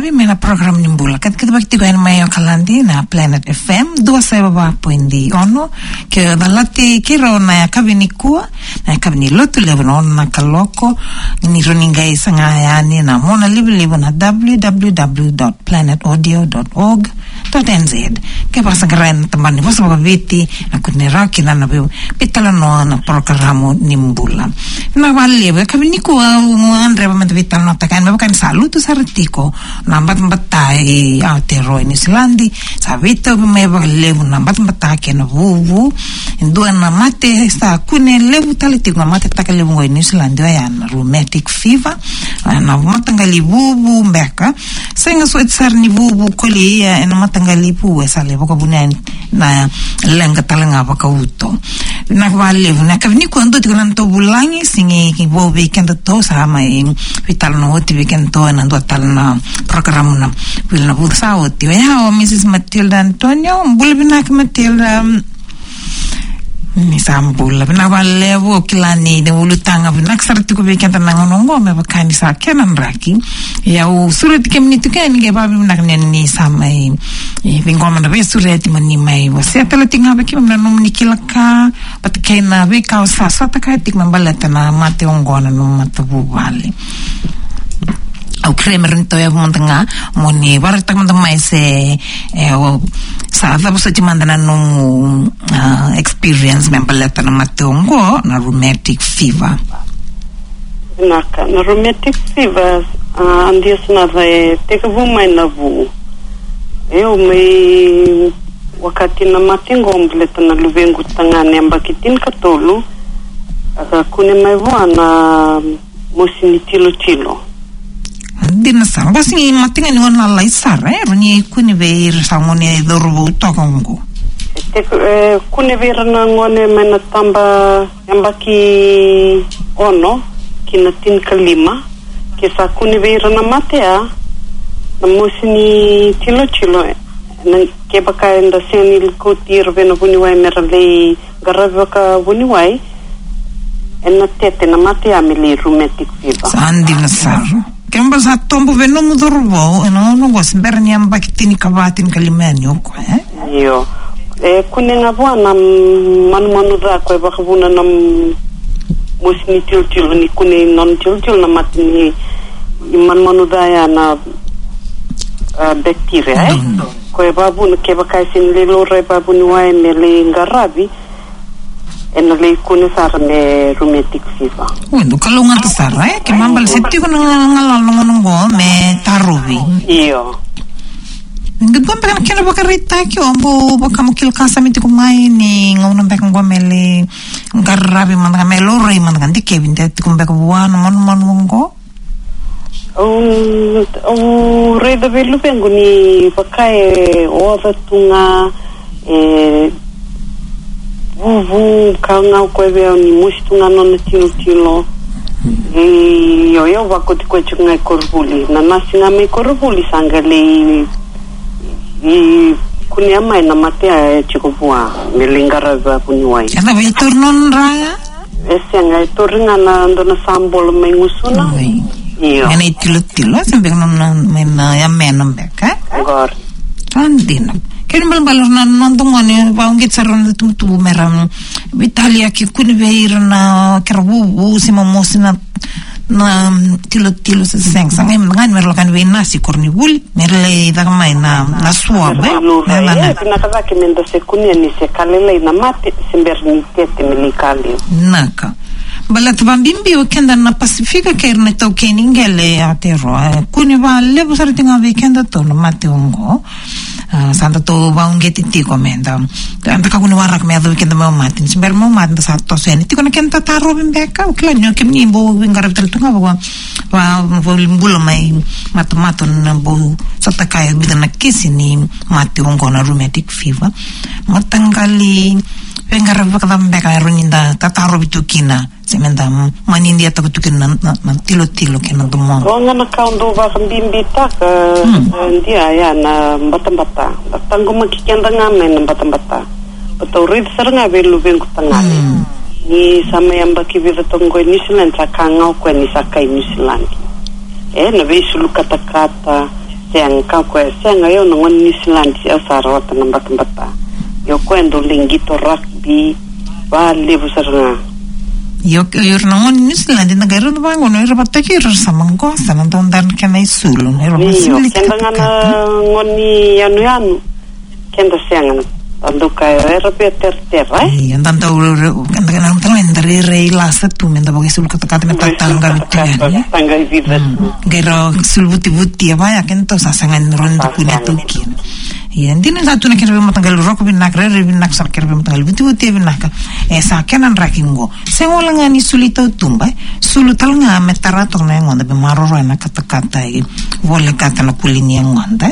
Ravi mena program nimbula kat kita bakti ko mayo kalandi na Planet FM 2.1 ke dalati kiro na kabini kuwa na kabini lotu lebanon na kaloko ni runingai sanga yani na mona libu na www.planetaudio.org.nz ke pasangran teman ni pasang viti aku ni rakina na pitalano na program nimbula na wali kabini kuwa andre ba vital na takan ba kan saluto sartiko nambat batai Aotearoa New Zealand savita me levu nambat batake na vuvu ndua na mate sta kune levu taliti na mate takalevu ngoi New Zealand ya na rheumatic fever na matangali vuvu mbeka senga swetsar ni vuvu koli na matangali pu sale boka bunen na lenga talanga baka uto na valevu na kavni quando tikana bulangi singi ki bo weekend to sama vital no hoti weekend to na ndo talna program na wilna bursa hoti ya Mrs. Matilda Antonio bulbina Matilda ni sambula bina valevu kilani de ulutanga bina sarti ko weekend na ngongo me bakani sa kenan raki ya surati kemni tukani ge babi na ni samai vingoma na surati mani mai waseta tinga baki mna nomni kilaka patkena we ka sa taka tik mambalata na mate ongona no matabu vale au kremer to ya montenga moni barata mai se sa da bosa timandana no experience mambalata na matongo na rheumatic fever na rheumatic fever andia sna vai teka vuma na vu eu me wakati na matingo mbleta na luvengu tangane ambakitin katolu aka kune mai wana mosini tilo dina sa basi matinga ni wana lai sara runi kune ver sangone dorbu tokongo kune ver na ngone mena tamba ambaki ono kina tin kalima kisa kune ver na matea na mosini tilo na ke baka enda seni ko tir veno buniwai merale garavaka buniwai enna tete na matea mili rheumatic fever sandi na saru kemba sa tombo veno mudorbo no gosber ni ambakitini kabatin kalimani oko yo kunenga bwana manu ra ko bakabuna na mosini tilo ni kune non tilo na matini manu da ya na bacteria ko babu no ke bakasin le lore babu ni wa mele ngarabi en le kune sar me rheumatic fever undo kalunga tsara ke mambal setti ko ngalal ngo me tarubi iyo ngidom pa kena bakarita ki ombo bakamukil kasamiti ko mai ni ngona bek ngomele ngarabi man me lore man kan dikevin det ko bek buan man ngo reda velu pengu ni pakai ova tunga vuvu kanga kwebe ni mustunga no tilo yo vakoti ko chunga korbuli na nasinga me korbuli sangale kunia mai na matea chikopua melingara za kuniwai ana vetornon raya esenga toringa na ndona sambol mengusuna iyo ene tilo sampai mena ya menom beka gor andina kene balbalor na nondongone baungit saron tu meram Italia ki kunveir na kerbu sima mosina na tilo se sengsa ngem ngan merlo kan we nasi kornibul merle dagmai na suabe na kaza ke menda se kunia ni se kalele na mate semberni tete melikali naka balat bambimbi weekend na Pacifica kerne to keningele Aotearoa kuni vale busar tinga weekend to no mate ongo santa to baungeti ti komenda anta ka kuni warak me do weekend ma matin simber mo mat sa to sen ti kona kenta taro bimbeka uklanyo kemni bo wingar tel tunga wa bulo mai matmaton bo satakay bidana kisini mate ongo na rheumatic fever matangali vengar vakadam beka runinda tataro bitukina semenda manindia takutukina na tilo kena domo ronga na kaundo ba kambimbita ka ndia ya na batambata tango makikenda ngame na batambata patorid saranga velu vengu tangale ni sama yamba kivira tongo New Zealand sakanga ko ni sakai New Zealand na vesu katakata siang ka ko siang yo no New Zealand ya sarot na batambata yo kwendo lingito rugby ba levu sarna yo no New Zealand na garo no bango no era pataki era samango sana dan kana isulu era masuli kenda ngana ngoni yanu kenda siang ando era peter andan kanda kana mtendere reila satu menda bagi sul kata meta tangga vida gero sul buti ya kento sasangan ronda punya tukin ya ndine satu na kira matanggal roko binak re binak sar kira matanggal buti binak esa kenan rakingo sengola ngani sulito tumba sulu talnga metarato na ngonda be maroro na kata i vole kata na kulini ngonda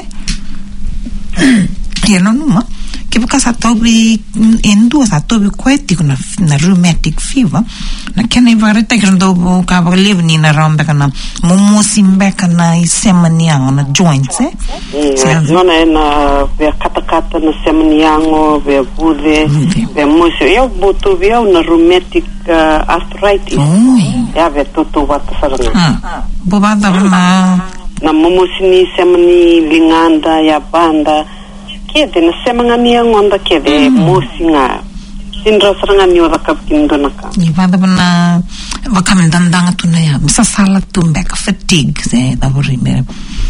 ya no numa che bukasa tobi endu sa tobi kweti kuna na rheumatic fever na kene vareta grando ka balevni na rombe kana momosimbe kana isemaniango na joints non è na per kata na semaniango per bude per mosi io butto via una rheumatic arthritis ya ve tutto vata sarna bobada na momosini semani linganda ya banda kede na semangania ngonda kede mosinga sindra seranga ni ora kapkindo naka ni vada bana vakam dandanga tunaya misasala tumbeka fatigue se dabori me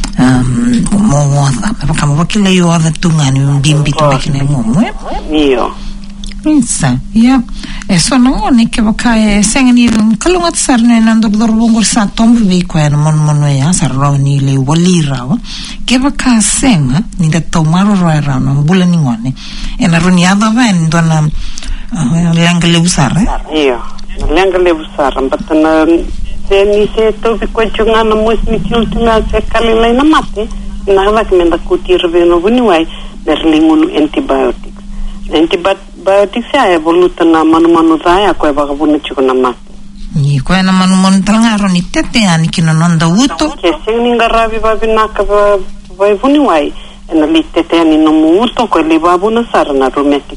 moza vakam vakile yo ava tungani bimbi tumbekine momo io Insa, ya, eso no ni que vaka sengani kalungat sarne nando dorbongor sa tombu vi ko en mon ya sarroni le walira que vaka senga ni da tomaro ra no bulani ngone en aruniada ven dona lengle usar io lengle usar batana se ni se to vi ko chunga na musmi kultuna se kalila na mate na va que menda kutir veno buniwai berlingun antibiotics ya evoluta na manu daya ko ba bune chukuna ma ni ko na manu trangaro ni tete ani kino nonda uto ke singa rabi ba binaka ba buni wai na li tete ani no muto ko li ba buna sarna rheumatic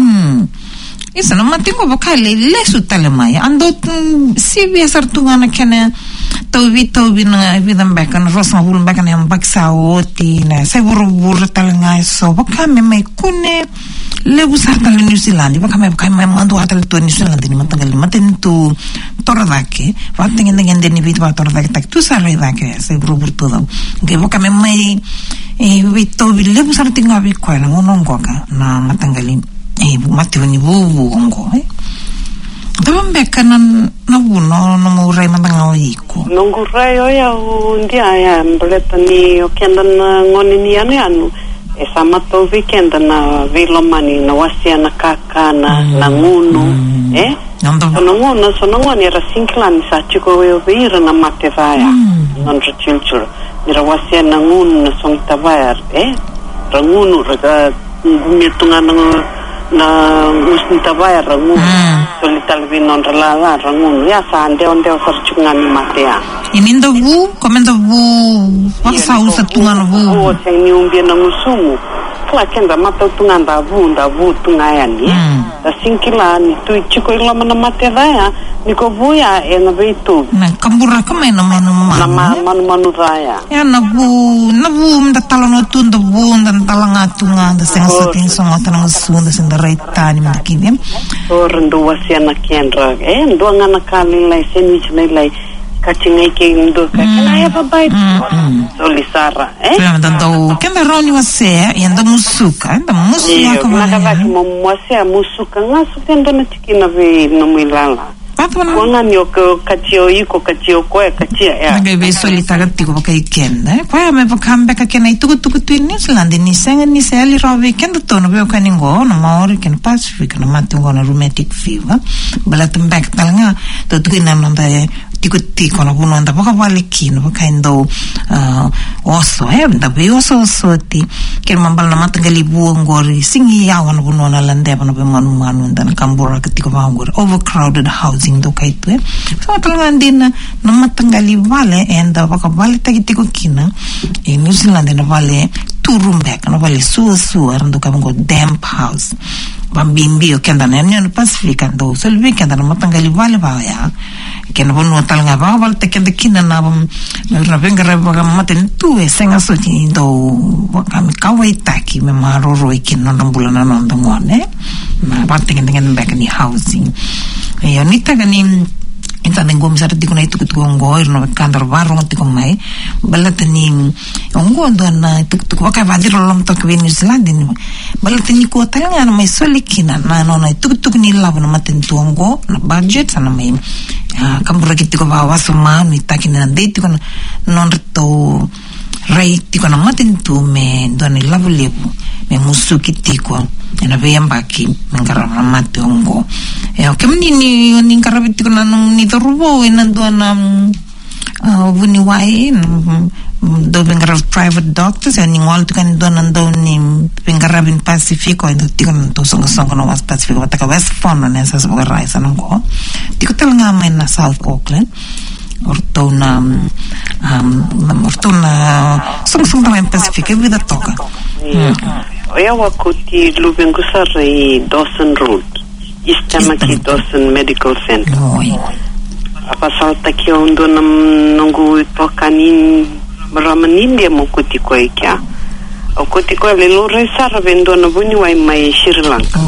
isa no matingo bakale le sutale mai ando si vi sartungana kene tobi na vidam bekan rosa hul bekan yang baksa oti na se buru talanga so bakame mai kune le busar tal New Zealand bakame mando atal to New Zealand ni matagal maten tu toradake vaten ngenden ni bit va toradake tak tu sare dake se buru todo ge bakame mai tobi le busar tinga bi ko na monongoka na matangali mati bubu ongo Dalam bekanan nabuno no murai matanga iko. Nongurai ya undia ya mbeletani okendan ngoni ni anu sama to weekend na vilomani na wasiana kaka na ngunu sono ngoni era sinklan sa chiko we vira na matevaya non chilchur mira wasiana ngunu na songtavaya rangunu raga mitunga na usnitavaya rangu solital vinon relada rangu ya sande onde sarchungani matea inindo bu komendo bu pasa usa tungano bu seng niumbia na musumu kla kenda mata tunganda bu tungayani da sinkila ni tu chiko ilama na matea niko buya na veitu na kambura kama na manu raya ya na bu mda talono tunda bu nda talanga tunga da sensa tinso ngata na sunda senda raitani mkini ndo wasiana kendra ndo ngana kali lai sandwich lai kachingai ke ndo kana ya babai solisara ndo kenda roni wase yenda musuka kama na kama mwase musuka ngasu tendo na tikina ve no milala Wanga nyoko kachio iko kachio koe kachia ya. Nagebe solitaga tiko baka ikenda. Kwa me bakambe ka kena ituku tu New Zealand ni senga ni seli robe kenda tono be ka ningo no maori ken Pacific no matungo na rheumatic fever. Bala tumbek talanga to tukina nonda tiko no buno nda baka vale kino baka ndo oso nda be oso ti ken mambal na matangali buongori singi ya wana buno na lande bano be manu nda kambura ketiko bangor overcrowded housing do kaitwe so talanga ndina no matangali vale enda baka vale tagitiko kina New Zealand na vale turumbek no vale su arando kabango damp house bambimbi o kenda na Pacific ndo solvi kenda na matangali vale ba ya kena bono talanga bawal te kenda kina na venga rabaga maten tu senga so ti do kami kawai taki me maroro ikina nambula na nonda ngone na parte kenda back in the housing nita gani inta nengo misar ti kuna itu kutuongo irno kantor baru ngati komai balatani ongo dona itu waka vadiro lom to kwini Zealand balatani ko tanga na mai solikina na nona itu ni labo na matentu ongo na budget sana mai kambura kiti ko bawa suma ni takina date ko non to rai ti ko na matentu me dona labo lebu me musu kiti ko ena veyambaki ngara mate ongo kemni ni karabiti ko nanong ni torubo inandona vuni wai do bengara private doctors and ngol tukan donan do ni bengara bin Pacifico ndo tikon to songo no was Pacifico wataka West Fon na sa sa rise nango tikotel ngama na South Auckland ortona songo na Pacifico vida toka oya wakuti Lubengu Sari Dawson Road Istamaki Dawson Medical Center apa salta ki ondo nungu tokanin maramanin dia mukuti ko ikya okuti ko le lore sara vendo na buni wai mai Sri Lanka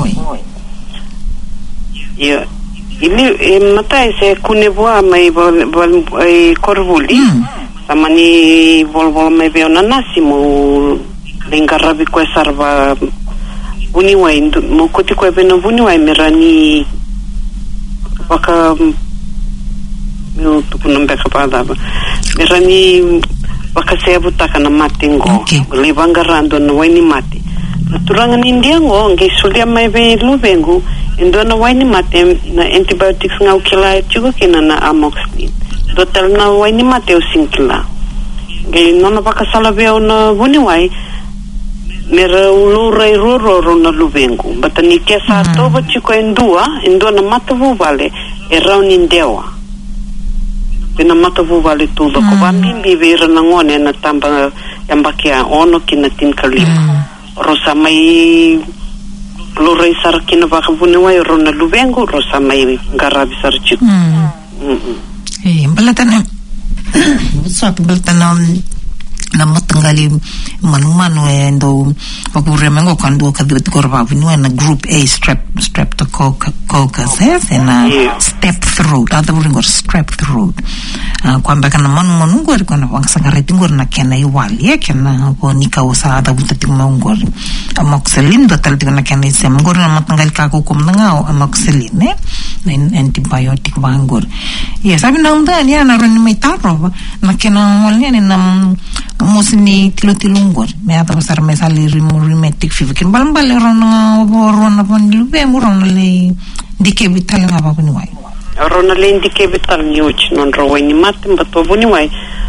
ya ili mata se kunebwa mai korvuli samani volvo mai veona nasimo lingarabi ko sarva buni wai mukuti ko beno buni wai merani waka eu tu kunombe kapada merani wakasebu takana matingo libangarando no waini mati turanga nindiango nge sulia mai be Lubengu indona waini mati na antibiotics ngau kila chugo kina na amoxicillin total na waini mati o sinkila nge nona pakasala be ona buni wai mera ulurai roro na Lubengu batani kesa toba chiko indona matavu vale erau nindewa pena matavu vale tudo ko bambimbi vera na ngone na tamba yambakia ono kina tin kalima rosa mai lorei sar kina bakabune wai rona Lubengu rosa mai garabi sar chiku balatana suatu balatana na matanggali manu endo pakuremengo kando kadut korba vinu na group A streptococcus na step throat ada buringo strep throat kwamba kana manu ngor kana wangsangare tingor na kena iwali kena bonika usada butati mangor amoxicillin dotal tingna kena semgor na matanggal kako kumnanga amoxicillin na antibiotic bangor ya sabi na undani na ron mitaro na kena walnya na musini tilungor me ata pasar me sali rheumatic fever kin balambal rona pon lube muron le dike vital ngapa puni wai rona le dike vital niuch non ro wai ni matem bato puni wai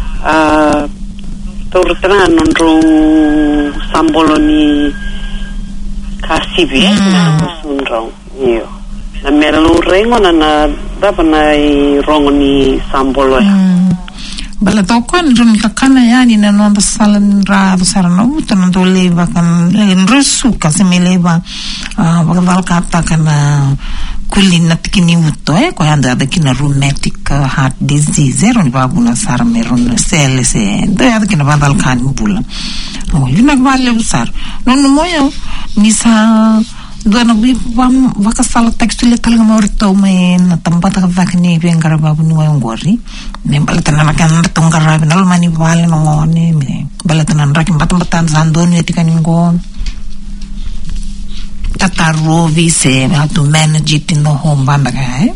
tortana non ro samboloni kasivi na sunro io na melo rengo na dapana I rongoni sambolo bala tokon ron kakana yani na nonda salan ra sarana utan do leva kan resu kasemeleva bakal kata kana kulina tikini uto ko anda da kina rheumatic heart disease ron babuna sarme ron CLC do ya kina badal kan bula yuna vale usar non moyo misa dona bi vakasala textile talga morto me na tambata vakni bengara babu ni wangori ne balatana makan tongara binal mani vale ngone me balatana rakim batam sandon etikani ngo tatarovi se how to manage it in the home banda kai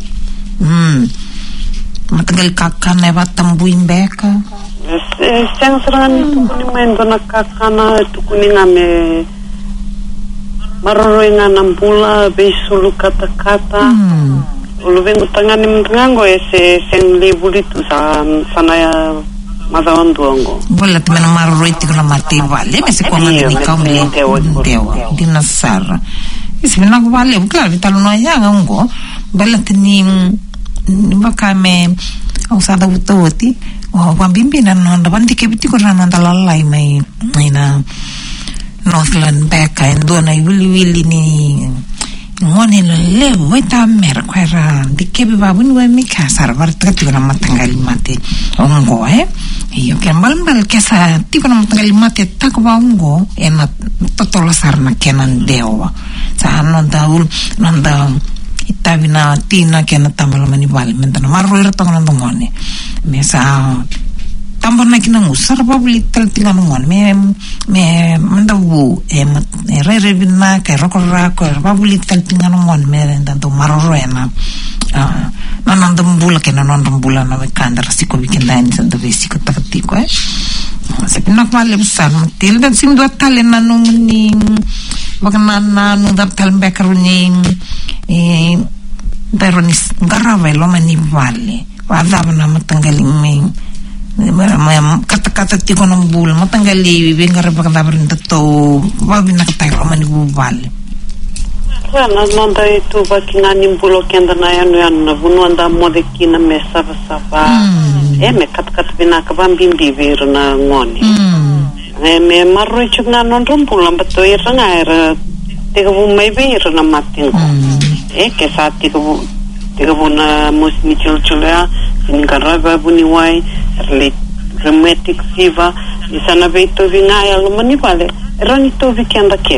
matagal kakana batambuin beka sensran tukuni mendona kakana tukuni ngame maroroinga nampula besulu kata-kata Lubengu tangani mpengango ese sen lebulitu sana ya mazawan duongo bola temana maroroiti kuna mate vale mese kwa mani kaumle dewa dina sara isi mina vale claro vitalo no yanga ngo bola teni bakame usada utoti wambimbi na nonda bandike bitiko na nonda lalai mai ina Northland back and dona wili ni ngone le weta mer kwera dikebi babuni wa mikasa varta tikona matangali mate ongo io che mbal kesa tikona matangali mate takwa ongo ena totolo sarna kenan dewa sa nonda itavina tina kena tambalo mani vale mentana marro era tokona ngone mesa tambana kina ngusar babli taltinga ngone me mandawu re bina ka rokora ko babli taltinga ngone me tanto marro ena nananda mbula kena mbula na kandara siko weekend santa vesiko takatiko sepina vale besar til dan sim dua talena nungni bagaimana nudap talem bekaruni daronis garavelo mani vale wada na matanggaling kata-kata tiko ng bul matanggali bengar pagkadabarin to babin nakatayo mani vale nanda itu bakinanim bulo kenda na yan na bunuanda modekina me sava me kat binakabambim bibir na ngoni me marro chugna non rumpulam bato iranga era tiga bu mai bir na matin ke sa tiga bu na musni chulchula singaraba buniwai rheumatic fever isana beito vinaya lo mani vale rani to vikenda ke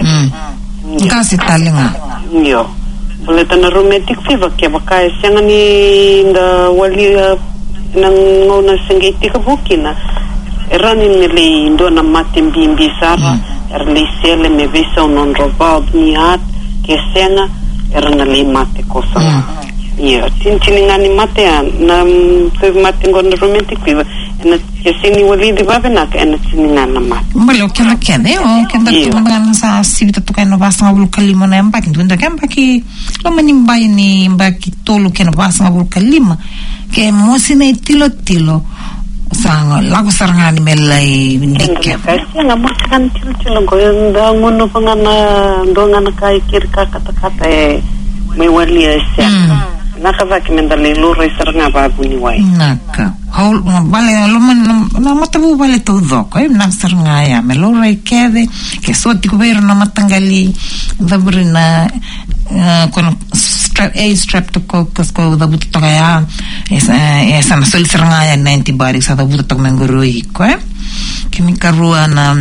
kasi talinga yo boleh na rheumatic fever ke baka sangani nda wali nang ngona sengiti ka bukina rani nili ndo na matin bimbi sara erli sele me visa non robab niat ke senga erna li mate kosa yo tinchilingani mate na to mate ngon romantic fever ena ke sini wali di babena ke ena tiningana mate mbalo kela kene kenda tumangan sa sibita to keno basa ngabul kalima na mbaki ndunda kembaki lo manimbai ni mbaki tolu keno basa ngabul kalima ke mosina tilo sang lagu sarangani melai ndike kasi nga makan tilo ko nda ngono pangana ndongana kai kirka kata may wali ese nakavaki mendali luro saranga babuni wai naka haul vale lo na matabu vale todo ko na saranga ya me luro kede ke soti ko ver na matangali dabrina con streptococcus ko da buto kaya esa na sol saranga ya 90 bari sa da buto to mengurui ko kimi karua na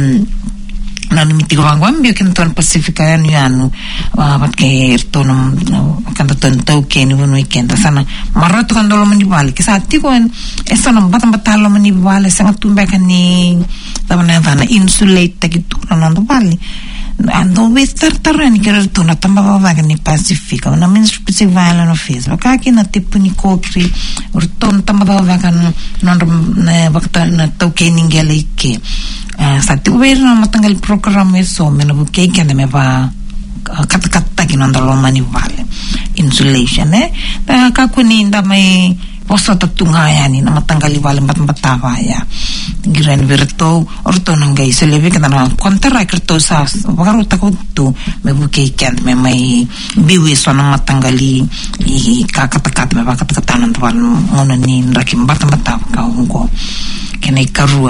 mitigo vangwambio che non pacifica anu perché tono quando tanto che ni un weekend sana marrato quando lo mani vale che sa ti con e sono batalo mani vale sa tu mbeka ni da na insulate che tu non vale ando tartarani che torna tamba va che ni pacifica una min specific vale no Facebook che na tipo ni copri torna tamba va che non na to che ningele che sati uverna matangal program eso mena buke kende me va kata che non dallo mani vale insulation ka kuni nda mai posso tatunga yani na matangali vale batava ya giren virto orto nangai selebe kana na kontara kerto sa bagaru takutu me buke kende me mai biwi so na matangali i kata me va kata tanan tuan ngona ni rakim batava ka ungo kene karua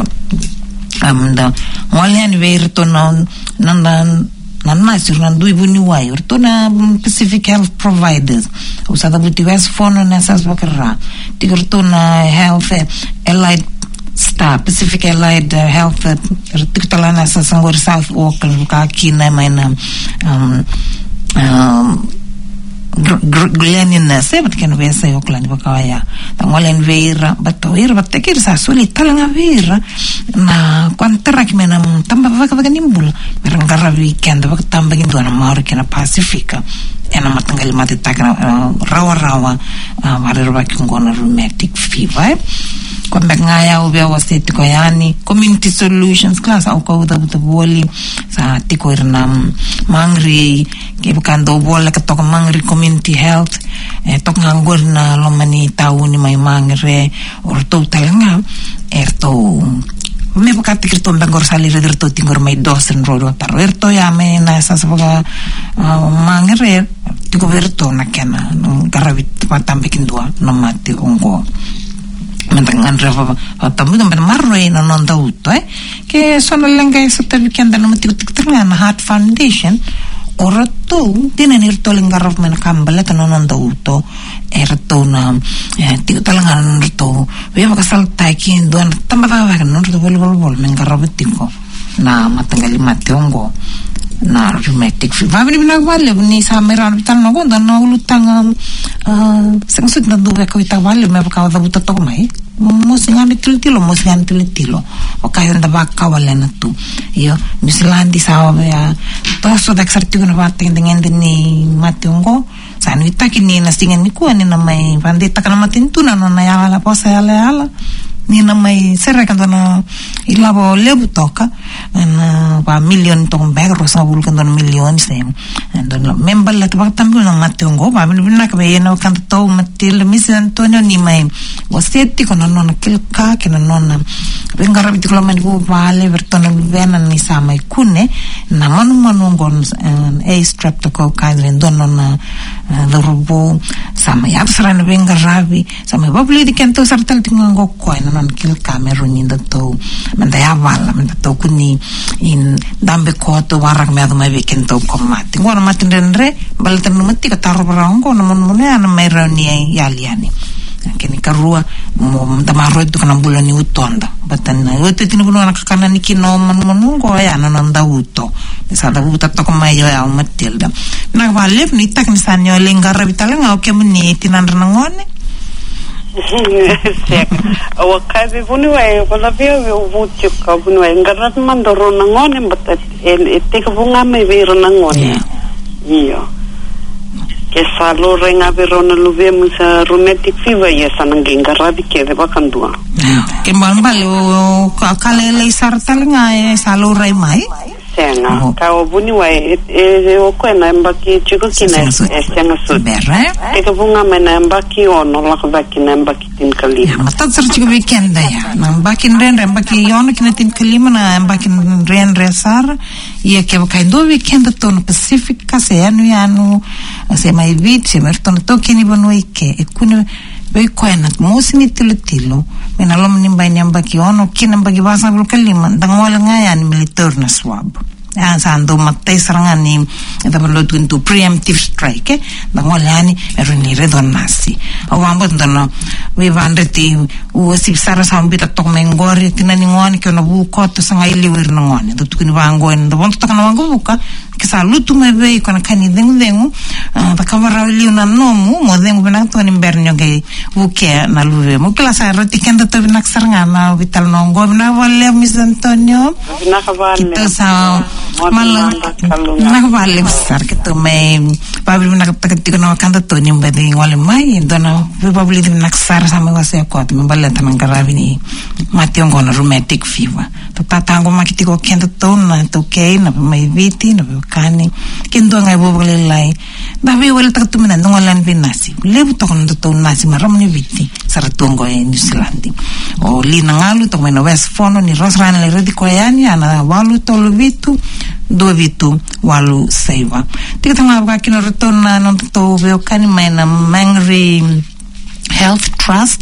amda ngolian verto non nasir dui buni wai orto na Pacific Health Providers usada butivas fono nessas bakra tigorto na Health Allied Star Pacific Allied Health tigtalana sa sangor South Auckland ka kina maina Glenina sebat kan vesa Auckland bakaya tangolen veira batoir batekir sa suli talanga veira na quantara que mena tamba vaga nimbul merangara weekend bak tamba gindu na mar que na Pacifica ena matangal mate takna rawa marero bak ngona rheumatic fever quando ngaya ubia waseti ko yani community solutions class au ko da boli sa tiko irna mangri ke bukando bola ka tok mangri community health tok ngangor na lomani tauni mai mangre orto talanga erto me bukati kirto bangor salir derto tingor mai dosen rodo taro erto ya me na sa sabaga mangre tiko verto na kana garavit patambe kindua no mati ongo mentangan reva tamu dan marro non dauto che sono lenga sta weekend no mati tengah Heart Foundation orato tinan irto lingarap mena kambala tanon dauto erto na tigo talangan rto we makasal taiki don tambata wa non rto bol mengarap tiko na matanggali mationgo na rheumatic fever vabini binagwale ni sameran bitan no gonda no lutang sensut na duwe ko itawale me ka da buta to mai mosingani tiltilo o kayo nda bakka wala na tu yo mislandi sawa ya toso da exerti no bating dengan ni mationgo sanu itakini na singen ni kuani na mai bandita kana matintuna no na yala posa yala ni na mai serra kan na ilabo lebu toka na pa million tong bag rosa bul kan million sem and no member la tabak tambu na mationgo ba binna ka be no kan to matil mis Antonio ni mai wasetti con non kilka che non venga biti con mani vale vertono vena ni sa mai kune na manu gon a streptococcus non la robo sa mai absran venga ravi sa mai babli di kento sartal tingo ko non kilka meruni da to manda ya vala manda to kuni in dambe ko to warak me mai kento komati ngora matindre baltan mati ka taro brango non ana mai roni yaliani kini karua mo damaro itu kana bulani utonda batana yote tinubulu nakakana nikino manungo ya nananda uto misada uta to kuma yo ya matilda na vale ni tak ni sanyo lingara bitala ngau kemni tinan ngone o kabe bunu ai wala via vuchu ka bunu ai ngarat mandoro ngone batat te ka bunga me vero ngone iyo que salo renga verona luvemos a rheumatic fever ya sanangenga rabi ke de bakandua ke mambalo kalele sartal nga salo rai mai senga ka obuni wa o kwena mbaki chiko kina senga sud berre e ka bunga mena mbaki ono la ka kina mbaki tin kalima matat sar chiko weekend ya mbaki ren mbaki ono kina tin kalima na mbaki ren resar ia ke ka do weekend to no Pacific ka se anu se mai vit se merton to kini bonoi ke e kune we kwena mosini tilitilo mena lom nimba nyamba ki ono kina mbagi basa bul kalima dangola ngayan militar na swab ando matai sarangani da perlu tu preemptive strike dangola ani eroni redonasi o ambo ndono we vandeti u si sara sambita to mengori tinani ngoni ke no buko to sanga ili wir ngoni to tukini wango ndo bonto takana wango buka ke salutu mebe kona kani dengu da kamera li una nomu mo dengu bena to ni bernyo ge buke na luve mo kala sa roti kenda to bina sarangana vital nongo bina wale mis Antonio bina kavale to sa malang na vale sar ke to me pabri bina takati kono kanda to ni mbedi wale mai dona probably bina sar sa me wase ko me balle tan garavini mationgo na rheumatic fever to tatango makitiko kenda to na to ke na mai viti na kani kendo ngai bobole lai ba vi wala takatu mena ngolan binasi lebu to kon to nasi maram ni viti saratongo e New Zealand o lina ngalu to mena west fono ni rosran le redi koyani ana walu to vitu do vitu walu seiva tikatanga ba kino retorna non to veo kani mena mangri Health Trust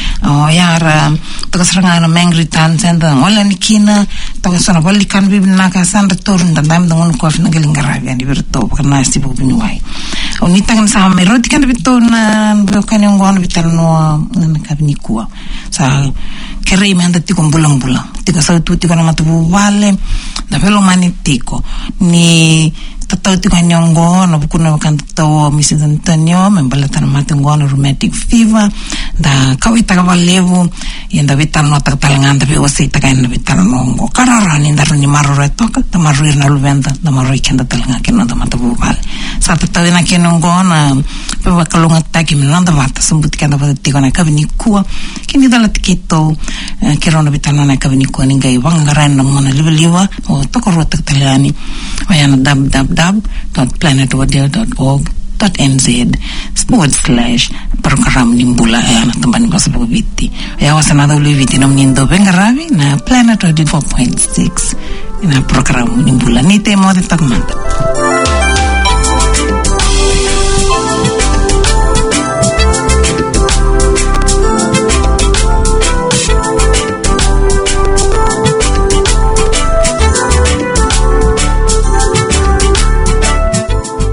yara to kasranga mangri tan senda wala nikina to kasana wali kan bibna ka san return dan dam dangon ko fna gelingarabi andi berto kana sibu binwai oni tangan sa mero tikan bitona bo kan ngon bital no kabnikua sa kere manda ti kon bulang-bulang tika sa tuti kana matu wale da pelo manitiko ni tatau ti kanyongo no bukuno kan tatau Mrs. Antonio membalatan matungo no rheumatic fever da kawita kawalevu yenda vital no tatalangan da bewasi takan vital nongo kararani ndaro ni maro retoka da maro na luvenda da maro ikenda talanga kino da matabu vale sa tatau na kinongo na pewa kalunga taki minanda vata sumbuti kanda vati kona kabini kuwa kini dala tikito kirona vital na kabini kuwa ningai wangaran na mona liwa o tokoro tatalani wayana www.planetradio.org.nz/program nimbula na tambani kwa sababu viti ya wasana da viti na mnindo bengaravi na Planet Radio 4.6 na program nimbula ni temo de tagmanta